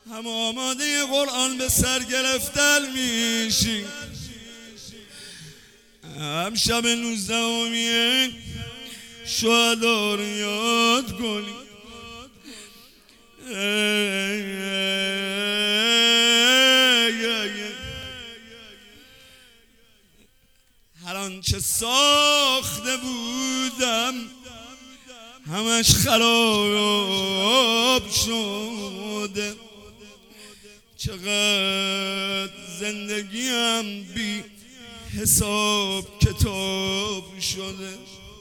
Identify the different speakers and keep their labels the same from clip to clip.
Speaker 1: هم آماده قرآن به سر گرفتن میشی، هم شب 19 شهدا رو یاد کنی. هر آنچه ساخته بودم همش خراب شده، چقدر زندگیم بی حساب کتاب شده.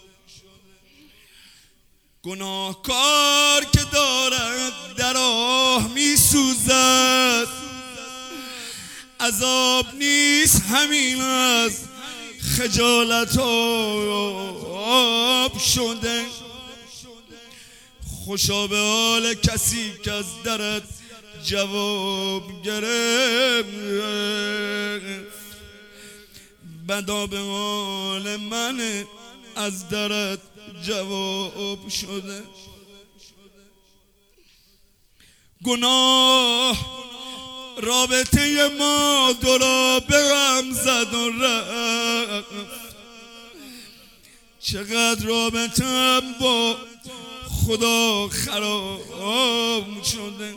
Speaker 1: گناهکار که دارد در راه می سوزد، عذاب نیست همین از خجالت آب شده. خوشا به حال کسی که از درت جواب گرفت، بدا به حال من از درت جواب شده. گناه رابطه ما دو را به غم زد و رفت، چقدر رابطه‌ام با خدا خراب شده.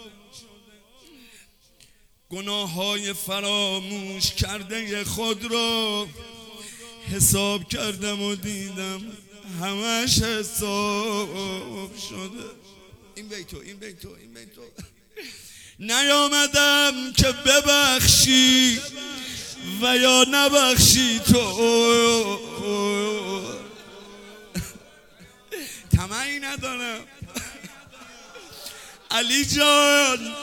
Speaker 1: گناه‌های فراموش کرده خود را حساب کردم و دیدم همش حساب شده. این بیتو نیامدم که ببخشی و یا نبخشی تو، طمعی ندارم علی جان.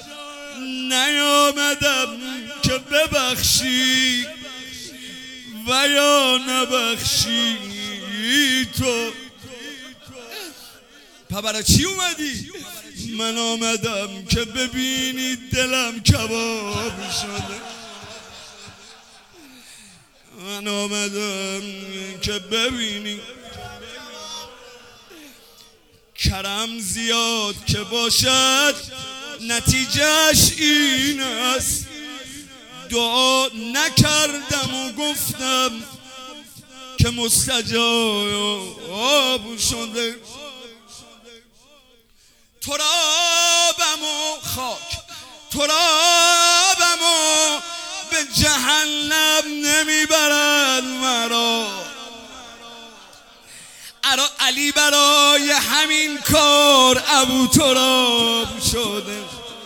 Speaker 1: نیامدم که ببخشی و یا نبخشی تو. برای چی اومدی؟ من آمدم که ببینی دلم کباب شده. من آمدم که ببینی کرم زیاد که باشد نتیجهش این است. دعا نکردم و گفتم که مستجاب شده. ترابم و خاک، ترابم و به جهنم نمیبرد مرا. علی برای همین کار ابو تراب شده.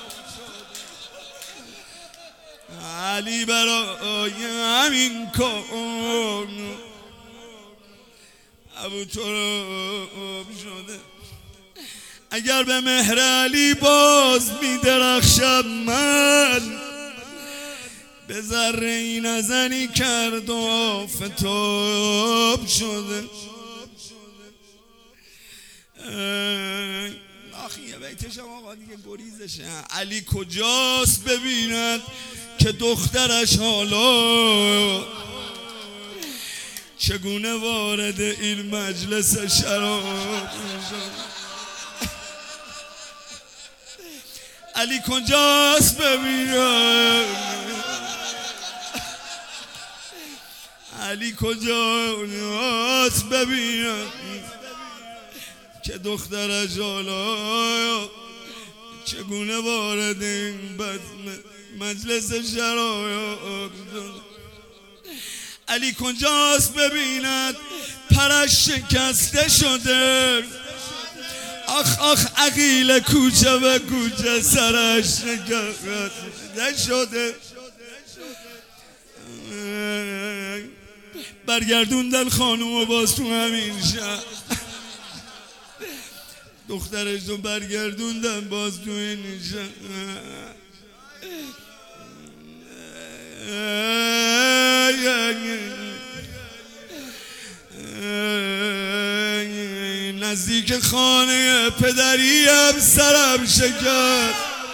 Speaker 1: علی برای همین کار ابو تراب شده. اگر به مهر علی باز می درخشم من، به ذره نظری کرد و آفتاب شده. آخی یه بیتش هم آقا دیگه گریزشه. علی کجاست ببیند که دخترش حالا چگونه وارد این مجلس شراب شد. علی کجاست ببینم، علی کجاست ببینم که دخترش حالا چگونه وارد این مجلس شراب شد. علی کجاست ببیند پرش شکسته شده. آخ آخ عقیل کوچه و کوچه سرش شکسته شده. برگردوندن خانومو باز تو همین شهر، دخترش رو برگردوندن باز تو این شهر. نزدیک خانه پدریم سرم شکست،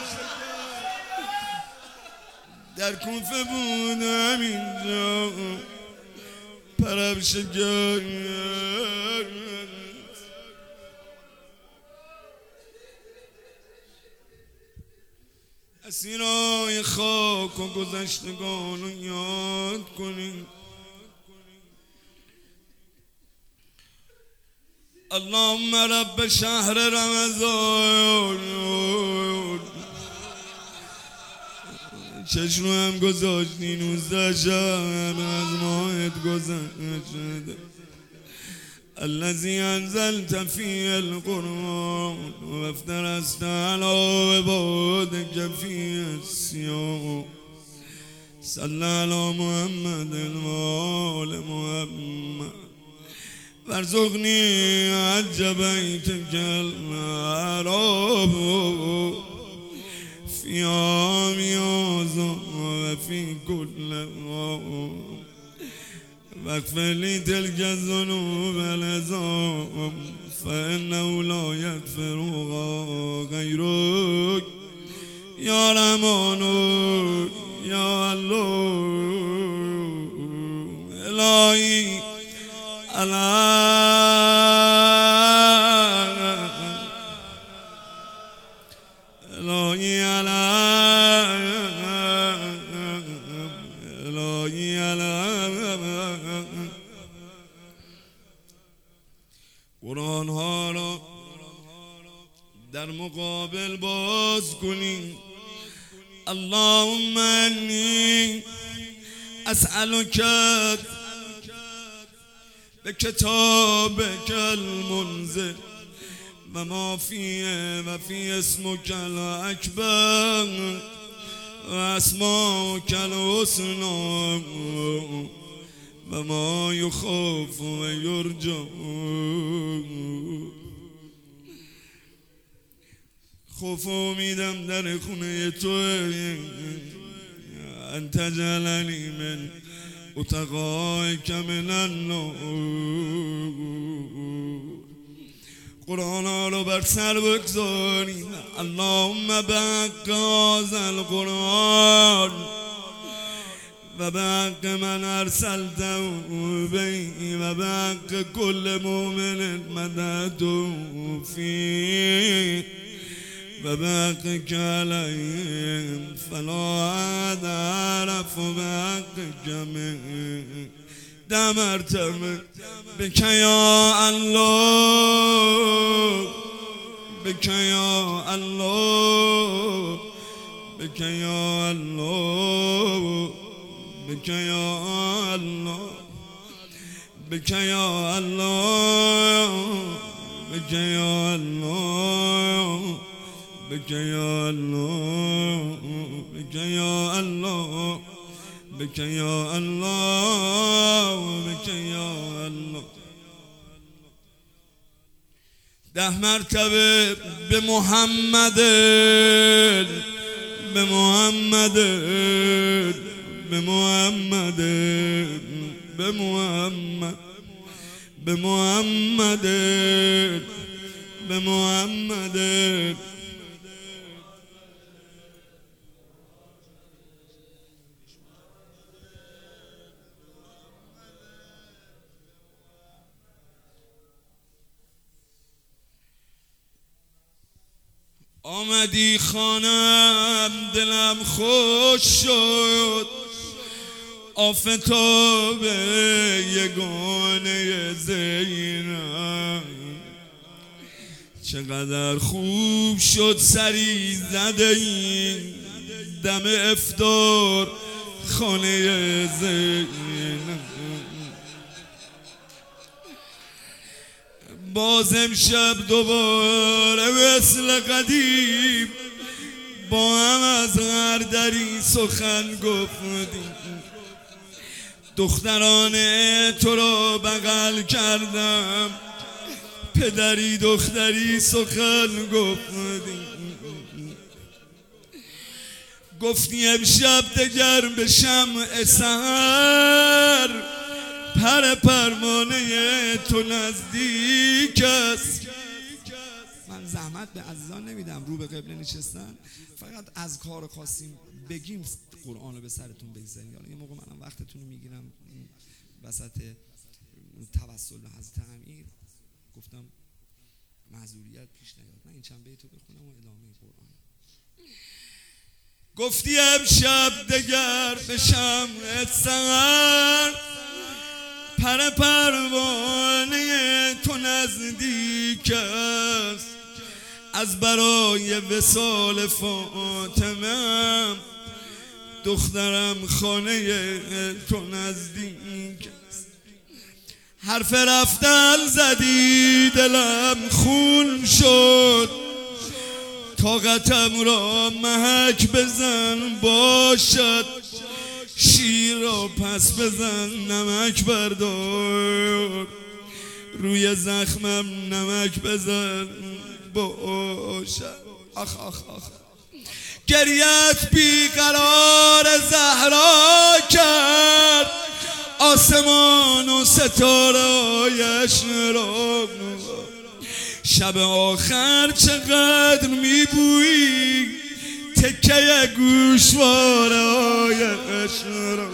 Speaker 1: در کوفه بودم اینجا پرم شکست. مسیرای خاک و گذشتگان رو یاد کنیم. اللهم رب شهر رمضان، چشم هم گذاشتی 19 شهر از ماهت گذشته، الذي انزلت فيه القرآن وافترست على عبادك فيه الصيام، صل على محمد وآل محمد وارزقني حج بيتك الحرام في عام هذا وفي كل عام، واغفر لي تلك الذنوب العظام فإنه لا يغفرها غيرك يا رحمن يا الله. إلهي قرآن ها را در مقابل باز کنی. اللهم انی اسألک بکتابک المنزل و ما فیه و فی اسمک الاکبر و اسماک الحسنی و ما یخاف و یرجى. خوف و امیدم در خونه تو انت جعلنی من اتقائک من النار. قرآن ها رو بر سر بگذاریم. اللهم بحق هذا القرآن و بحق من ارسلته به و بحق کل مؤمن مدده فيه و بحقك عليهم فلا أحد أعرف بحقك منه دمرتم بك يا الله بك يا الله بك يا الله بك يا الله بك يا الله بك يا الله بك يا الله بك يا الله بك يا الله بك يا الله. 10 مرتبه به محمد به محمد به محمد به محمد به محمد به محمد. آمدی خانم دلم خوش شد، آفتاب یگانه زینب چقدر خوب شد سری زده این دم افطار خانه زینب. باز امشب دوباره مثل قدیم با هم از هر دری سخن گفتیم. دختران تو را بغل کردم، پدری دختری سخن گفتیم. گفتی امشب دگر به شمع سحر پروانه تو نزدیک است. من زحمت به عزیزان نمیدم رو به قبله نشستن، فقط از کار خواستیم بگیم قرآن رو به سرتون بگذاریم. یه موقع منم وقتتون رو میگیرم وسط توسل به حضرت امیر، گفتم معذوریت پیش نیاد. من این چند بیتو بخونم و ادامه قرآن. گفتی امشب دگر به شمع سحر پر پروانه تو نزدیک است، از برای وصال فاطمه دخترم خانه تو نزدیک است. حرف رفتن زدی دلم خون شد، طاقتم را محک بزن باشد، شیر را پس بزن نمک بردار، روی زخمم نمک بزن باشد. آخ آخ آخ گریت بیقرار زهرا کرد، آسمان و ستاره‌هایش را. شب آخر چقدر میبویی تکه گوشواره‌هایش را.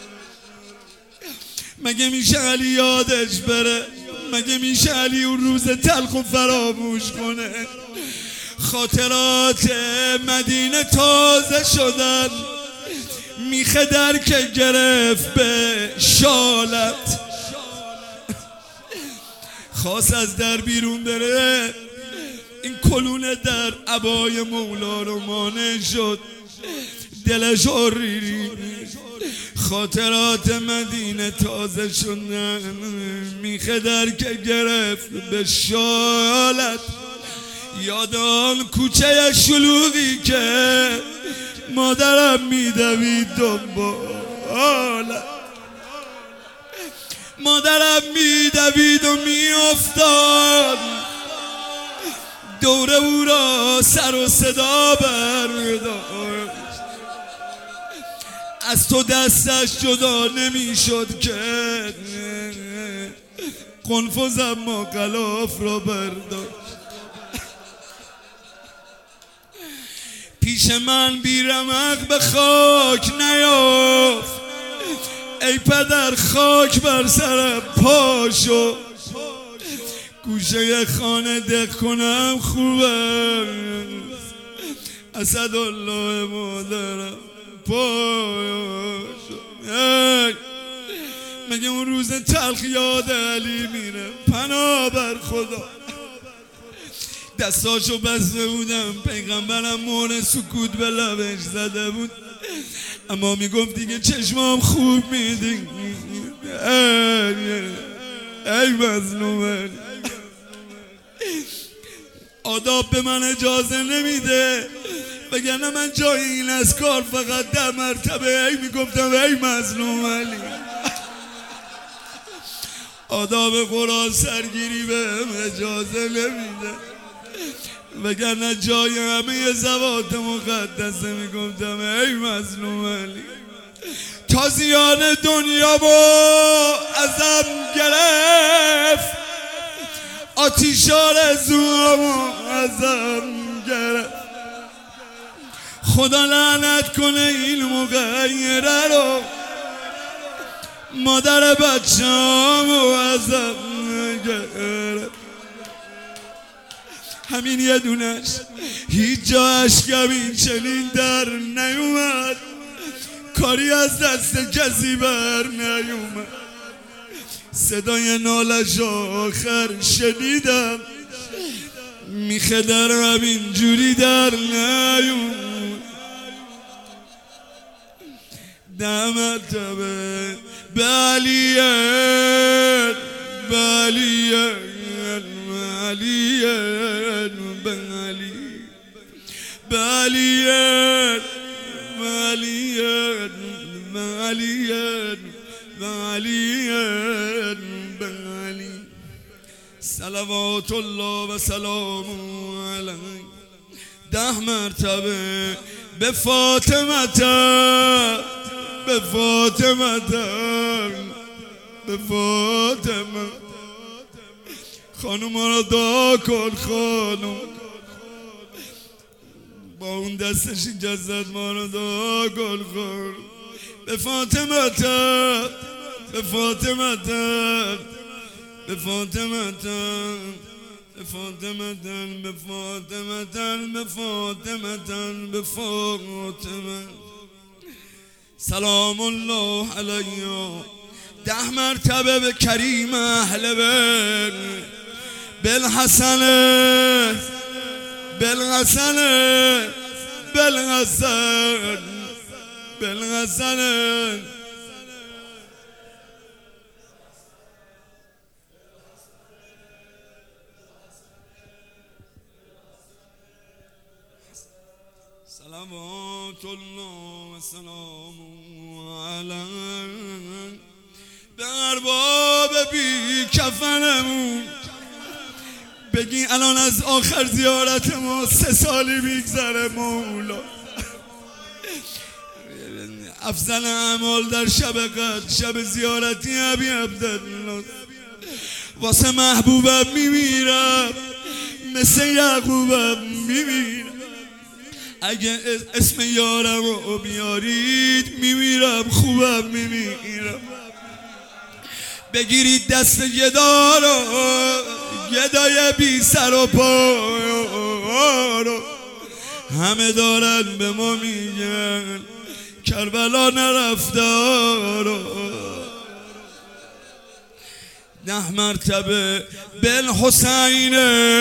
Speaker 1: مگه میشه علی یادش بره؟ مگه میشه علی اون روز تلخ و فراموش کنه؟ خاطرات مدینه تازه شدن، میخه در که گرفت به شالت، خواست از در بیرون بره، این کلونه در عبای مولا رو مانع شد، دلش ریری. خاطرات مدینه تازه شدن، میخه در که گرفت به شالت، یاد آن کوچه شلوغی که مادرم میدوید دنبالت، مادرم میدوید و میافتاد، دور او را سر و صدا برداشت، از تو دستش جدا نمیشد که قنفذ ما غلاف را برداشت. پیش من بی رمق به خاک نیافت، ای پدر خاک بر سر پاشو، گوشه خانه دق کنم خوبه، اسدالله مادرم پاشو. مگه اون روز تلخ یاد علی میره؟ پناه بر خدا. دستاشو بسته بودم، پیغمبرم مهر سکوت به لبش زده بود، اما میگفت دیگه چشمام خوب میدی. ای مظلوم، آداب به من اجازه نمیده، وگرنه من جای این از کار فقط 10 مرتبه ای میگفتم ای مظلوم علی. آداب قرآن سرگیری بهم اجازه نمیده، وگرنه جای همه زوات مقدسه میگفتم ای مظلوم علی. تازیان دنیا با ازم گرفت، آتیشار زوامو ازم گرفت، خدا لعنت کنه این مغیره رو، مادر بچه‌امو ازم گرفت. همین یه دونش، هیچ جا اشکم این چنین در نیومد، کاری از دست کسی بر نیومد، صدای نالش آخر شنیدم، میخه در همین جوری در نیومد. 10 مرتبه بلیت بلیت بلیت بلیت بلیت بلیت بلیت صلوات الله و سلام علیه. 10 مرتبه به فاطمه به فاطمه به فاطمه، خانوم را دعا کن، خانوم با اون دستش اینجا زد، ما رو دعا کن خانوم. به فاطمه به فاطمه به فاطمه فاطمه به فاطمه به فاطمه به فاطمه سلام الله علیه 10 مرتبه به کریم اهل بیت بالحسن بالحسن بالحسن بالحسن صلوات الله و سلام علیه به ارباب بی کفنمون بگی الان از آخر زیارت ما 3 سالی میگذره مولا. افضل اعمال در شب قدر شب زیارتی ابی عبدالله واسه محبوبم میمیرم مثل یعقوبم میمیرم اگه اسم یارم رو بیارید میمیرم خوبم میمیرم بگیرید دست گدا رو گدای بی سر و پا رو همه دارن به ما میگن کربلا نرفته رو 10 مرتبه بالحسین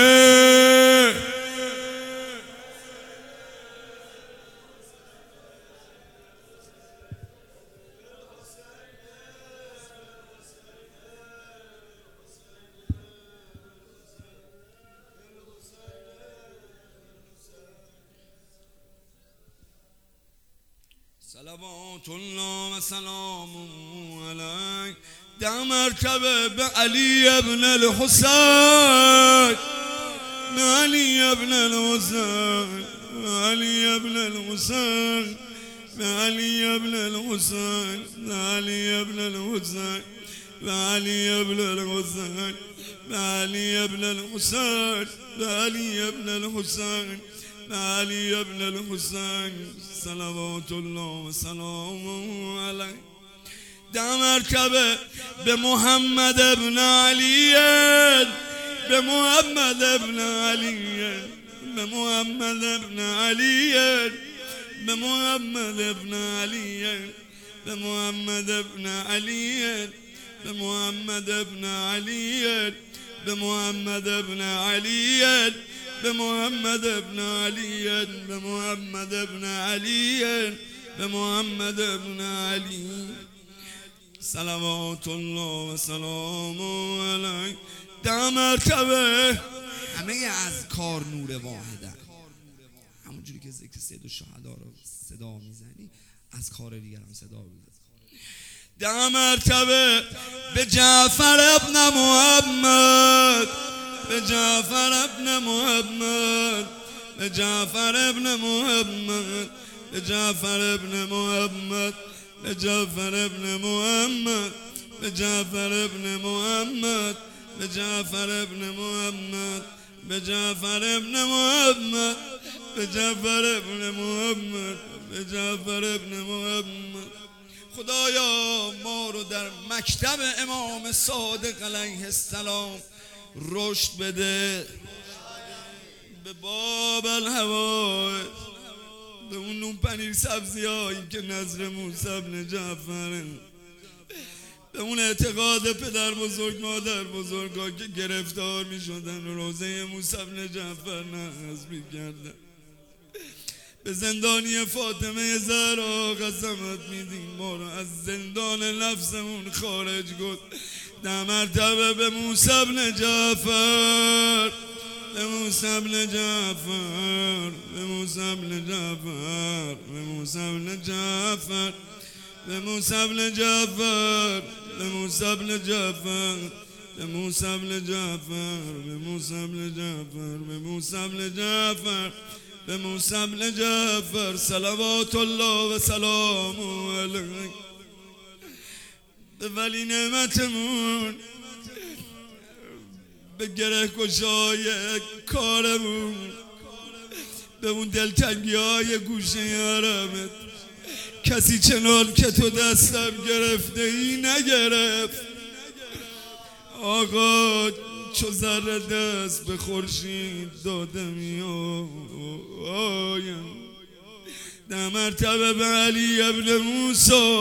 Speaker 1: صلوات الله و سلام علیه 10 مرتبه به علی ابن الحسین به علی ابن الحسین به علی ابن الحسین به علی ابن الحسین به علی ابن الحسین به علی ابن الحسین به علی ابن الحسین به علی ابن الحسین علی ابن الحسین صلوات الله و سلام علیه 10 مرتبه به محمد ابن علی به محمد ابن علی به محمد ابن علی به محمد ابن علی به محمد ابن علی به محمد ابن علی به محمد ابن علی به محمد ابن علی به محمد ابن علی به محمد ابن علی صلوات الله و سلام علیه 10 مرتبه همه از کار نور واحدن همونجوری که ذکر سید الشهدا رو صدا میزنی از کار دیگر هم صدا میزنی 10 مرتبه به جعفر ابن محمد به جعفر ابن محمد به جعفر ابن محمد به جعفر ابن محمد به جعفر ابن محمد به جعفر ابن محمد به جعفر ابن محمد به جعفر ابن محمد به جعفر ابن محمد به جعفر ابن محمد خدایا ما رو در مکتب امام صادق علیه السلام رشد بده به باب الهوای به اون نون پنیر سبزی هایی که نظر موسی بن جعفر به اون اعتقاد پدر بزرگ مادر بزرگ ها که گرفتار می شدن روزه موسی بن جعفر نصب می کردن به زندانی فاطمه زهرا قسمت میدیم ما رو از زندان نفسمون خارج کن 10 مرتبه به موسی بن جعفر به موسی بن جعفر به موسی بن جعفر به موسی بن جعفر به موسی بن جعفر به موسی بن جعفر به موسی بن جعفر به موسی بن جعفر به موسی بن جعفر به موسی بن جعفر صلوات الله و سلام علیه به ولی نعمتمون به گره کشای کارمون به اون دلتنگی های گوشه حرمت کسی چنان که تو دستم گرفته ای نگرفت آقا چو ذره دست به خورشید داده میآیم در مرتبه به علی ابن موسی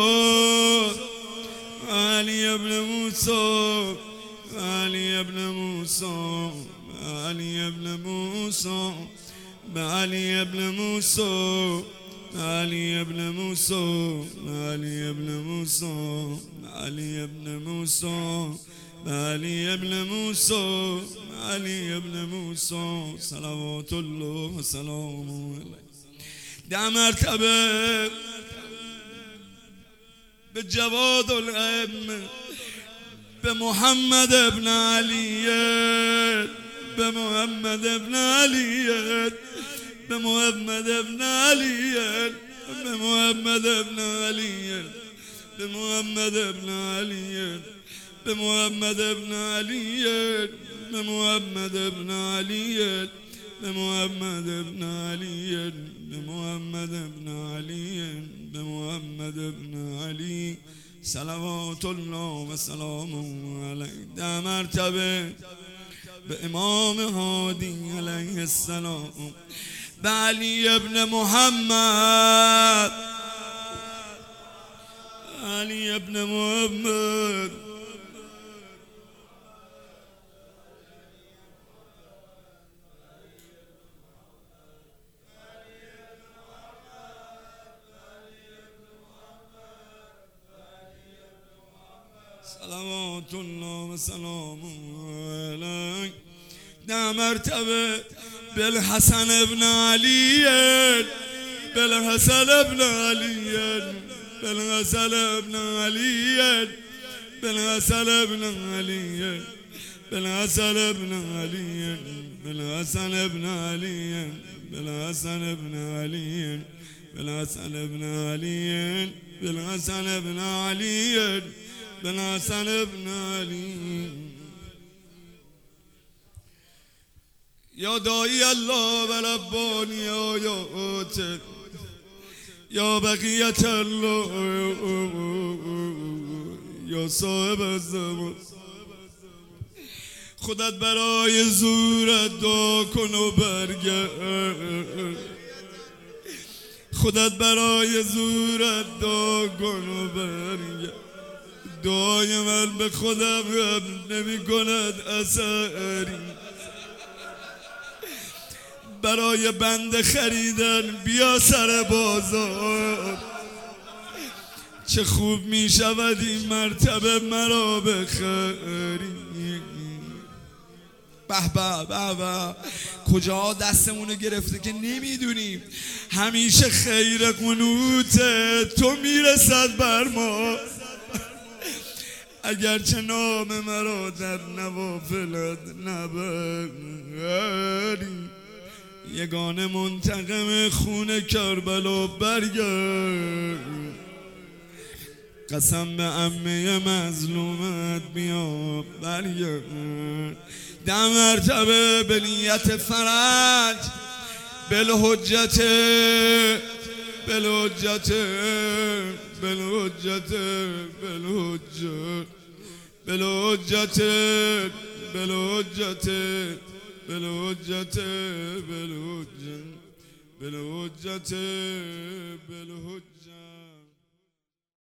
Speaker 1: علی ابن موسی علی ابن موسی علی ابن موسی علی ابن موسی علی ابن موسی علی ابن موسی علی ابن موسی علی ابن موسی علی ابن موسی صلوات الله و سلامه علیه در مرتبه به جواد الائمه به محمد ابن علی به محمد ابن علی به محمد ابن علی به محمد ابن علی به محمد ابن علی به محمد ابن علی به محمد ابن علی به محمد ابن علی به محمد ابن علی به محمد ابن علی صلوات الله و سلامه علیه در مرتبه به امام هادی علیه السلام به علی ابن محمد علی ابن محمد صلوات الله و سلامه علیه در مرتبه بالحسن ابن علی بالحسن ابن علی بالحسن ابن علی بالحسن ابن علی بالحسن ابن علی بالحسن ابن علی بالحسن ابن علی بالحسن ابن علی بالحسن ابن علی بالحسن ابن علی یا داعی الله و ربانی آیات یا بقیت الله یا صاحب الزمان خودت برای زورت دعا کن و برگرد خودت برای زورت دعا کن و برگرد دعای من به خودم نمی کند اثری برای بنده خریدن بیا سر بازار چه خوب می شود این مرتبه مرا بخری به به به به کجا دستمونو گرفته که نمیدونیم همیشه خیر قنوت تو میرسد بر ما اگرچه نام مرا در نوافلت نبری یگانه منتقم خون کربلا برگرد قسم به عمه مظلومت بیا برگرد در مرتبه به نیت فرج بالحجت بالحجت بالحجت بالحجت بالحجت بالحجت بالحجت بالحجت بالحجت